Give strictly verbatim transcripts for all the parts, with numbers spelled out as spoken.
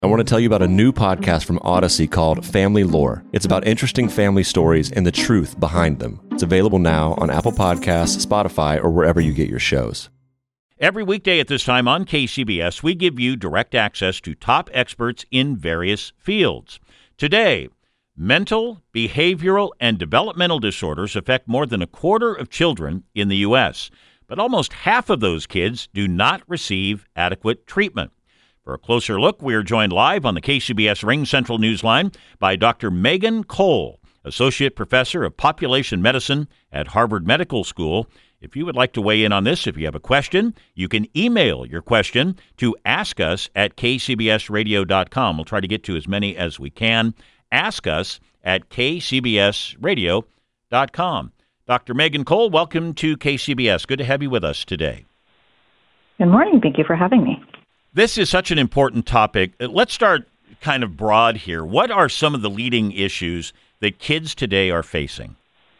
I want to tell you about a new podcast from Odyssey called Family Lore. It's about interesting family stories and the truth behind them. It's available now on Apple Podcasts, Spotify, or wherever you get your shows. Every weekday at this time on K C B S, we give you direct access to top experts in various fields. Today, mental, behavioral, and developmental disorders affect more than a quarter of children in the U S, but almost half of those kids do not receive adequate treatment. For a closer look, we are joined live on the K C B S Ring Central Newsline by Doctor Megan Cole, Associate Professor of Population Medicine at Harvard Medical School. If you would like to weigh in on this, if you have a question, you can email your question to ask us at k c b s radio dot com. We'll try to get to as many as we can. Ask us at k c b s radio dot com. Doctor Megan Cole, welcome to K C B S. Good to have you with us today. Good morning. Thank you for having me. This is such an important topic. Let's start kind of broad here. What are some of the leading issues that kids today are facing?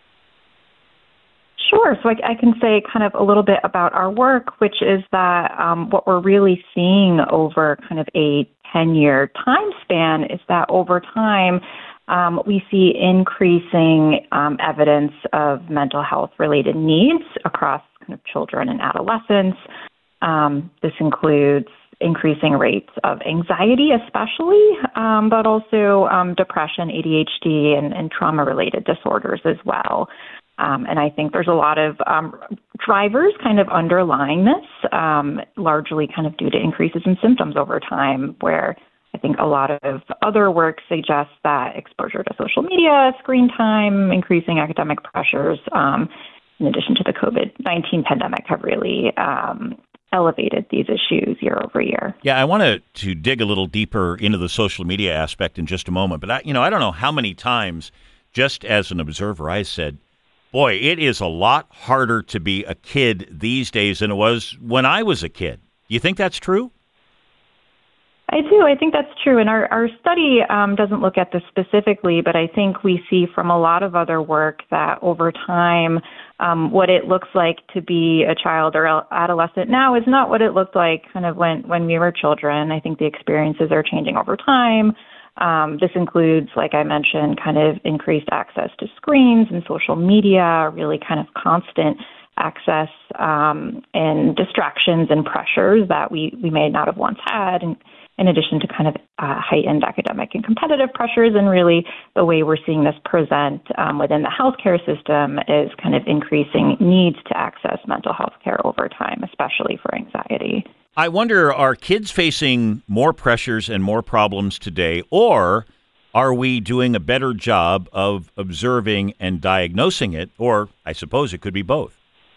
Sure. So I, I can say kind of a little bit about our work, which is that um, what we're really seeing over kind of a ten-year time span is that over time, um, we see increasing um, evidence of mental health-related needs across kind of children and adolescents. Um, this includes increasing rates of anxiety, especially, um, but also um, depression, A D H D, and, and trauma-related disorders as well. Um, and I think there's a lot of um, drivers kind of underlying this, um, largely kind of due to increases in symptoms over time, where I think a lot of other work suggests that exposure to social media, screen time, increasing academic pressures, um, in addition to the covid nineteen pandemic, have really um, elevated these issues year over year. Yeah, I want to to dig a little deeper into the social media aspect in just a moment. But, I, you know, I don't know how many times, just as an observer, I said, boy, it is a lot harder to be a kid these days than it was when I was a kid. Do you think that's true? I do. I think that's true. And our, our study um, doesn't look at this specifically, but I think we see from a lot of other work that over time, um, what it looks like to be a child or adolescent now is not what it looked like kind of when, when we were children. I think the experiences are changing over time. Um, this includes, like I mentioned, kind of increased access to screens and social media, really kind of constant access um, and distractions and pressures that we, we may not have once had, and in addition to kind of uh, heightened academic and competitive pressures. And really the way we're seeing this present um, within the healthcare system is kind of increasing needs to access mental health care over time, especially for anxiety. I wonder, are kids facing more pressures and more problems today, or are we doing a better job of observing and diagnosing it? Or I suppose it could be both.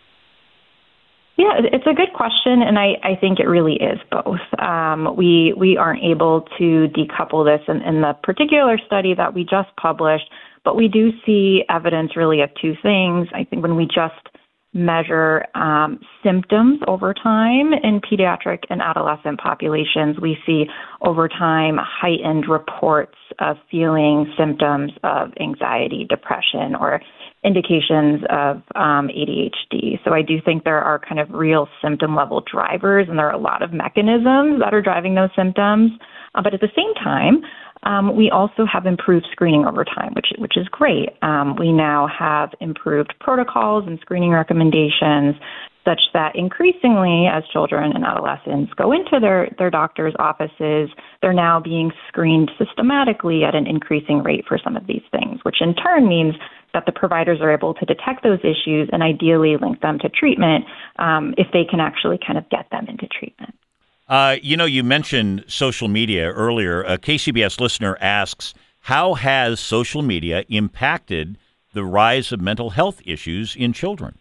Yeah, it's a good question, and I, I think it really is both. Um, we we aren't able to decouple this in, in the particular study that we just published, but we do see evidence really of two things. I think when we just measure um, symptoms over time in pediatric and adolescent populations, we see over time heightened reports of feeling symptoms of anxiety, depression, or indications of um, A D H D. So I do think there are kind of real symptom level drivers, and there are a lot of mechanisms that are driving those symptoms. Uh, but at the same time, um, we also have improved screening over time, which which is great. Um, we now have improved protocols and screening recommendations such that increasingly as children and adolescents go into their, their doctor's offices, they're now being screened systematically at an increasing rate for some of these things, which in turn means that the providers are able to detect those issues and ideally link them to treatment um, if they can actually kind of get them into treatment. Uh, you know, you mentioned social media earlier. A K C B S listener asks, how has social media impacted the rise of mental health issues in children?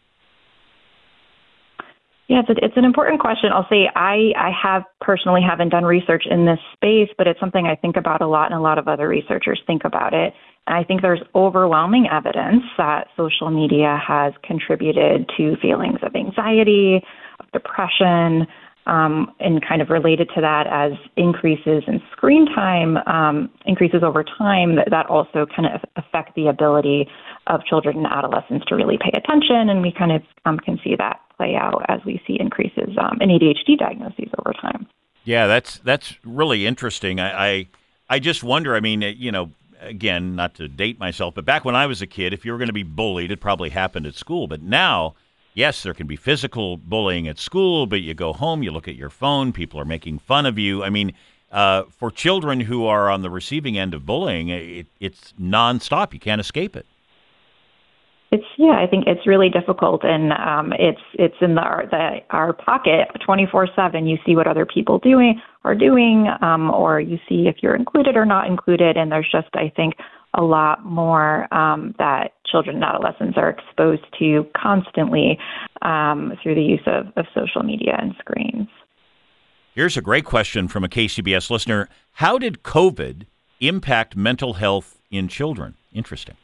Yeah, it's, a, it's an important question. I'll say I, I have personally haven't done research in this space, but it's something I think about a lot, and a lot of other researchers think about it. And I think there's overwhelming evidence that social media has contributed to feelings of anxiety, of depression, um, and kind of related to that as increases in screen time, um, increases over time that, that also kind of affect the ability of children and adolescents to really pay attention. And we kind of um, can see that play out as we see increases um, in A D H D diagnoses over time. Yeah, that's that's really interesting. I, I I just wonder. I mean, you know, again, not to date myself, but back when I was a kid, if you were going to be bullied, it probably happened at school. But now, yes, there can be physical bullying at school, but you go home, you look at your phone, people are making fun of you. I mean, uh, for children who are on the receiving end of bullying, it, it's nonstop. You can't escape it. It's yeah, I think it's really difficult, and um, it's it's in the, the our pocket twenty-four seven. You see what other people doing are doing, um, or you see if you're included or not included, and there's just I think a lot more um, that children and adolescents are exposed to constantly um, through the use of, of social media and screens. Here's a great question from a K C B S listener: how did COVID impact mental health in children? Interesting.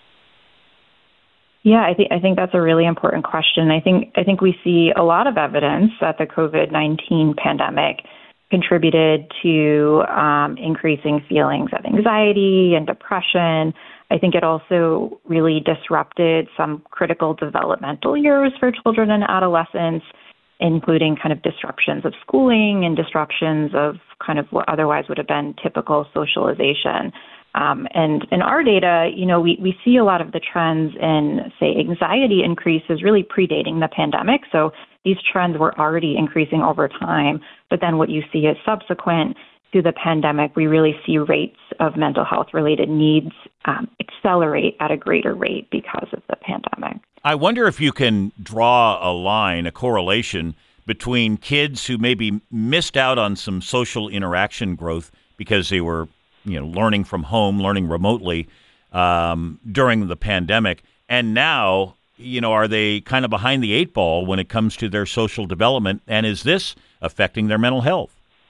Yeah, I think I think that's a really important question. I think I think we see a lot of evidence that the COVID nineteen pandemic contributed to um, increasing feelings of anxiety and depression. I think it also really disrupted some critical developmental years for children and adolescents, including kind of disruptions of schooling and disruptions of kind of what otherwise would have been typical socialization. Um, and in our data, you know, we, we see a lot of the trends in, say, anxiety increases really predating the pandemic. So these trends were already increasing over time. But then what you see is subsequent to the pandemic, we really see rates of mental health related needs um, accelerate at a greater rate because of the pandemic. I wonder if you can draw a line, a correlation between kids who maybe missed out on some social interaction growth because they were you know, learning from home, learning remotely um, during the pandemic. And now, you know, are they kind of behind the eight ball when it comes to their social development? And is this affecting their mental health?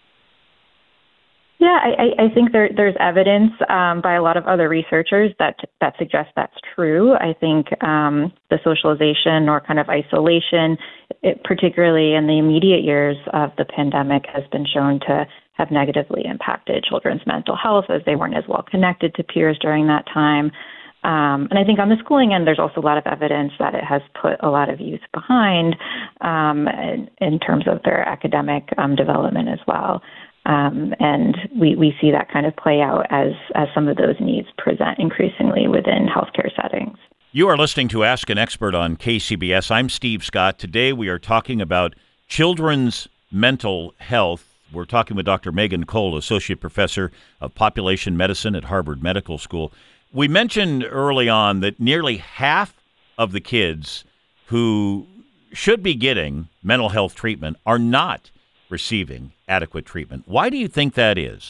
Yeah, I, I think there, there's evidence um, by a lot of other researchers that that suggests that's true. I think um, the socialization or kind of isolation, it, particularly in the immediate years of the pandemic, has been shown to have negatively impacted children's mental health as they weren't as well connected to peers during that time. Um, and I think on the schooling end, there's also a lot of evidence that it has put a lot of youth behind um, in, in terms of their academic um, development as well. Um, and we, we see that kind of play out as, as some of those needs present increasingly within healthcare settings. You are listening to Ask an Expert on K C B S. I'm Steve Scott. Today we are talking about children's mental health. We're talking with Doctor Megan Cole, Associate Professor of Population Medicine at Harvard Medical School. We mentioned early on that nearly half of the kids who should be getting mental health treatment are not receiving adequate treatment. Why do you think that is?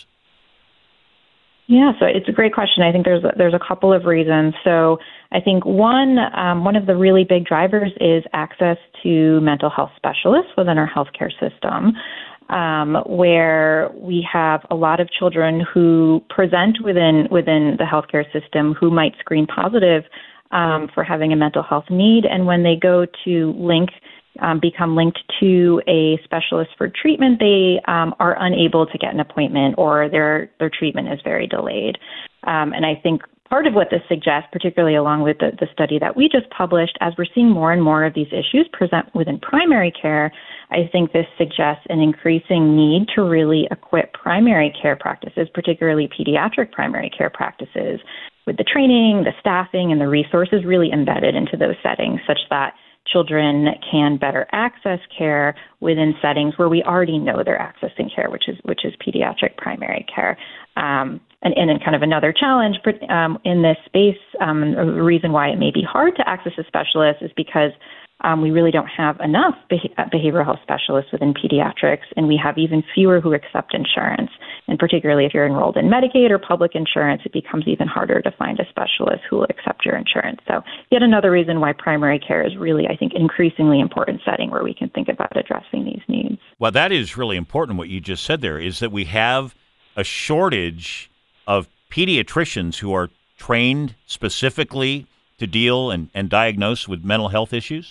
Yeah, so it's a great question. I think there's a, there's a couple of reasons. So I think one um, one of the really big drivers is access to mental health specialists within our healthcare system. Um, where we have a lot of children who present within within the healthcare system who might screen positive um, for having a mental health need, and when they go to link, um, become linked to a specialist for treatment, they um, are unable to get an appointment, or their their treatment is very delayed. Um, and I think part of what this suggests, particularly along with the, the study that we just published, as we're seeing more and more of these issues present within primary care, I think this suggests an increasing need to really equip primary care practices, particularly pediatric primary care practices, with the training, the staffing, and the resources really embedded into those settings such that children can better access care within settings where we already know they're accessing care, which is which is pediatric primary care. Um, and, and then kind of another challenge um, in this space, um, the reason why it may be hard to access a specialist is because um, we really don't have enough beh- behavioral health specialists within pediatrics, and we have even fewer who accept insurance. And particularly if you're enrolled in Medicaid or public insurance, it becomes even harder to find a specialist who will accept your insurance. So yet another reason why primary care is really, I think, an increasingly important setting where we can think about addressing these needs. Well, that is really important, what you just said there, is that we have a shortage of pediatricians who are trained specifically to deal and, and diagnose with mental health issues?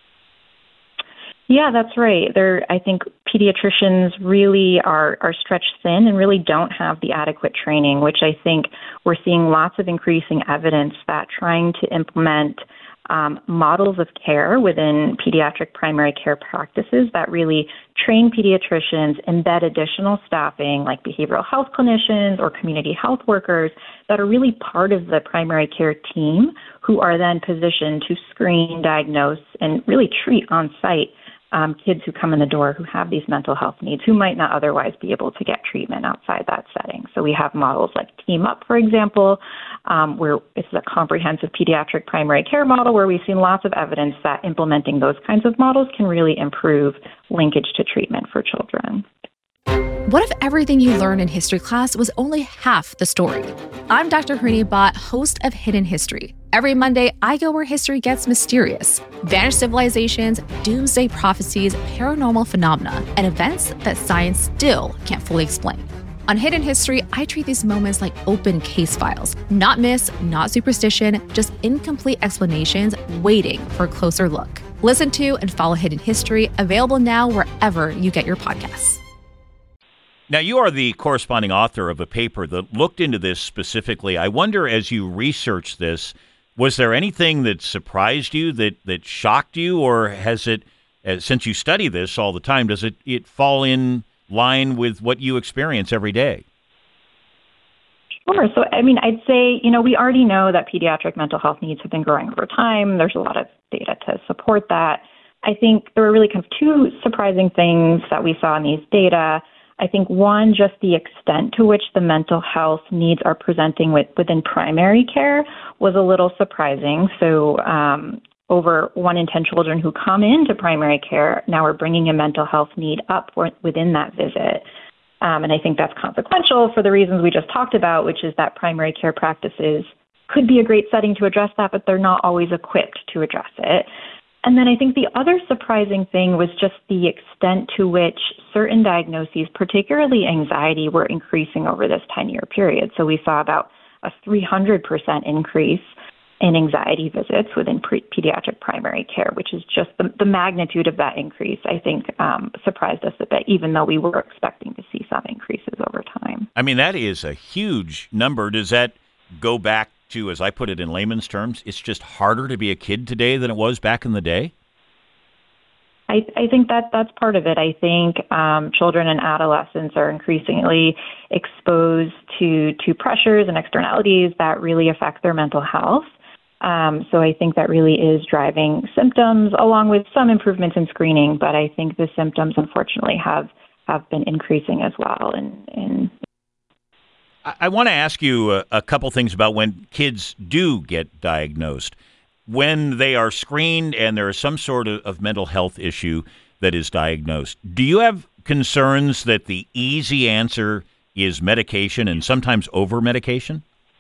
Yeah, that's right. There, I think pediatricians really are, are stretched thin and really don't have the adequate training, which I think we're seeing lots of increasing evidence that trying to implement um, models of care within pediatric primary care practices that really train pediatricians, embed additional staffing like behavioral health clinicians or community health workers that are really part of the primary care team who are then positioned to screen, diagnose, and really treat on site Um, kids who come in the door who have these mental health needs who might not otherwise be able to get treatment outside that setting. So we have models like Team Up, for example, um, where it's a comprehensive pediatric primary care model where we've seen lots of evidence that implementing those kinds of models can really improve linkage to treatment for children. What if everything you learned in history class was only half the story? I'm Doctor Harini Bhatt, host of Hidden History. Every Monday, I go where history gets mysterious. Vanished civilizations, doomsday prophecies, paranormal phenomena, and events that science still can't fully explain. On Hidden History, I treat these moments like open case files. Not myths, not superstition, just incomplete explanations waiting for a closer look. Listen to and follow Hidden History, available now wherever you get your podcasts. Now, you are the corresponding author of a paper that looked into this specifically. I wonder, as you researched this, was there anything that surprised you, that, that shocked you, or has it, uh, since you study this all the time, does it, it fall in line with what you experience every day? Sure. So, I mean, I'd say, you know, we already know that pediatric mental health needs have been growing over time. There's a lot of data to support that. I think there were really kind of two surprising things that we saw in these data. I think one, just the extent to which the mental health needs are presenting with, within primary care was a little surprising. So um, over one in ten children who come into primary care now are bringing a mental health need up for, within that visit. Um, and I think that's consequential for the reasons we just talked about, which is that primary care practices could be a great setting to address that, but they're not always equipped to address it. And then I think the other surprising thing was just the extent to which certain diagnoses, particularly anxiety, were increasing over this ten-year period. So we saw about a three hundred percent increase in anxiety visits within pre- pediatric primary care, which is just the, the magnitude of that increase, I think, um, surprised us a bit, even though we were expecting to see some increases over time. I mean, that is a huge number. Does that go back to, as I put it in layman's terms, it's just harder to be a kid today than it was back in the day? I, I think that that's part of it. I think um, children and adolescents are increasingly exposed to to pressures and externalities that really affect their mental health. Um, so I think that really is driving symptoms, along with some improvements in screening. But I think the symptoms, unfortunately, have have been increasing as well. And, and I, I want to ask you a, a couple things about when kids do get diagnosed. When they are screened and there is some sort of, of mental health issue that is diagnosed, do you have concerns that the easy answer is medication and sometimes over-medication?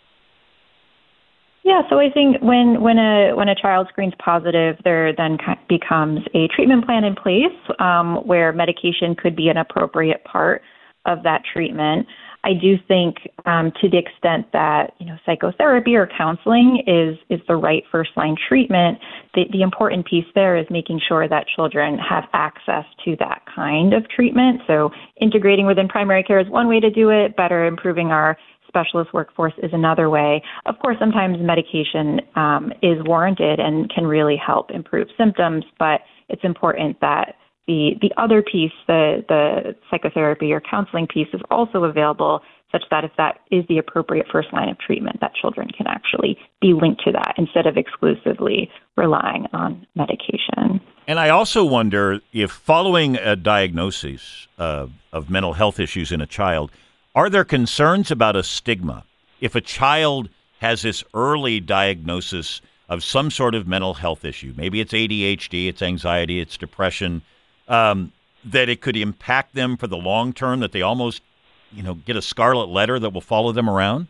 Yeah, so I think when when a when a child screens positive, there then becomes a treatment plan in place um, where medication could be an appropriate part of that treatment. I do think um, to the extent that, you know, psychotherapy or counseling is is the right first line treatment, the, the important piece there is making sure that children have access to that kind of treatment. So integrating within primary care is one way to do it. Better improving our specialist workforce is another way. Of course, sometimes medication um, is warranted and can really help improve symptoms, but it's important that The the other piece, the, the psychotherapy or counseling piece, is also available such that if that is the appropriate first line of treatment, that children can actually be linked to that instead of exclusively relying on medication. And I also wonder if following a diagnosis uh, of mental health issues in a child, are there concerns about a stigma? If a child has this early diagnosis of some sort of mental health issue, maybe it's A D H D, it's anxiety, it's depression, Um, that it could impact them for the long term, that they almost, you know, get a scarlet letter that will follow them around?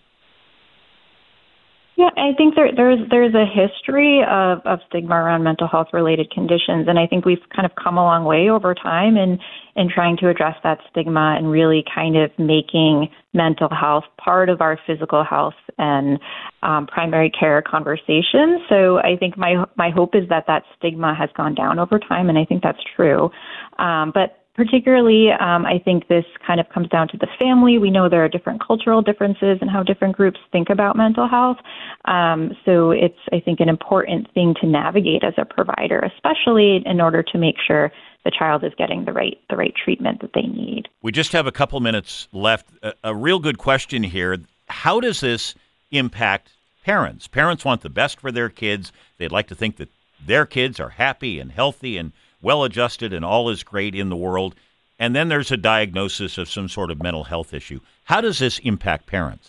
Yeah, I think there, there's there's a history of, of stigma around mental health related conditions, and I think we've kind of come a long way over time in in trying to address that stigma and really kind of making mental health part of our physical health and um, primary care conversation. So I think my my hope is that that stigma has gone down over time, and I think that's true. Um, but particularly, um, I think this kind of comes down to the family. We know there are different cultural differences in how different groups think about mental health. Um, so it's, I think, an important thing to navigate as a provider, especially in order to make sure the child is getting the right the right treatment that they need. We just have a couple minutes left. A, a real good question here. How does this impact parents? Parents want the best for their kids. They'd like to think that their kids are happy and healthy and well-adjusted and all is great in the world. And then there's a diagnosis of some sort of mental health issue. How does this impact parents?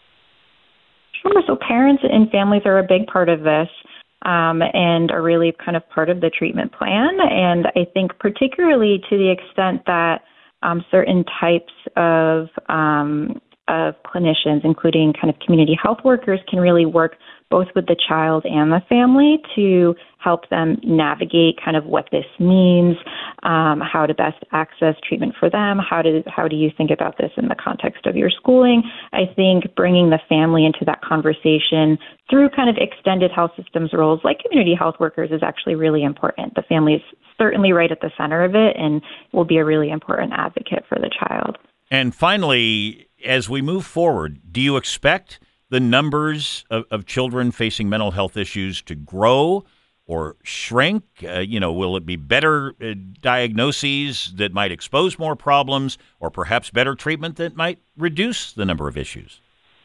Sure. So parents and families are a big part of this. Um, and are really kind of part of the treatment plan. And I think particularly to the extent that um, certain types of um, of clinicians, including kind of community health workers, can really work both with the child and the family to help them navigate kind of what this means, um, how to best access treatment for them, how do how do you think about this in the context of your schooling. I think bringing the family into that conversation through kind of extended health systems roles like community health workers is actually really important. The family is certainly right at the center of it and will be a really important advocate for the child. And finally, as we move forward, do you expect the numbers of, of children facing mental health issues to grow or shrink? Uh, you know, will it be better uh, diagnoses that might expose more problems, or perhaps better treatment that might reduce the number of issues?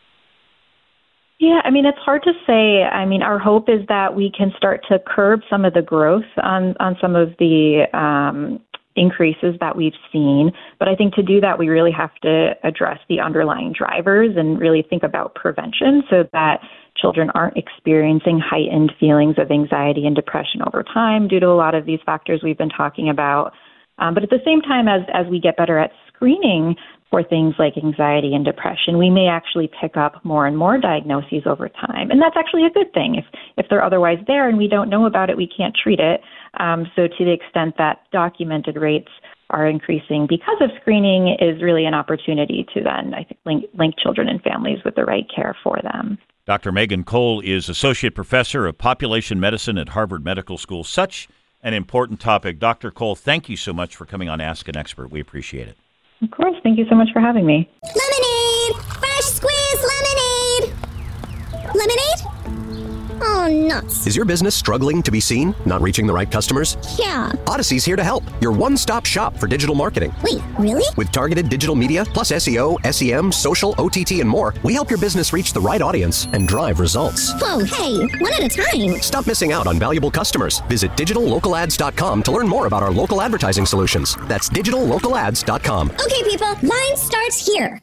Yeah, I mean, it's hard to say. I mean, our hope is that we can start to curb some of the growth on, on some of the um, increases that we've seen. But I think to do that, we really have to address the underlying drivers and really think about prevention so that children aren't experiencing heightened feelings of anxiety and depression over time due to a lot of these factors we've been talking about. Um, but at the same time, as, as we get better at screening for things like anxiety and depression, we may actually pick up more and more diagnoses over time. And that's actually a good thing. If if they're otherwise there and we don't know about it, we can't treat it. Um, so to the extent that documented rates are increasing because of screening is really an opportunity to then, I think, link, link children and families with the right care for them. Doctor Megan Cole is Associate Professor of Population Medicine at Harvard Medical School. Such an important topic. Doctor Cole, thank you so much for coming on Ask an Expert. We appreciate it. Of course. Thank you so much for having me. Lemonade! Fresh squeezed lemonade! Lemonade? Oh, nuts. Is your business struggling to be seen? Not reaching the right customers? Yeah. Odyssey's here to help. Your one-stop shop for digital marketing. Wait, really? With targeted digital media, plus S E O, S E M, social, O T T, and more, we help your business reach the right audience and drive results. Whoa, hey, one at a time. Stop missing out on valuable customers. Visit digital local ads dot com to learn more about our local advertising solutions. That's digital local ads dot com. Okay, people, line starts here.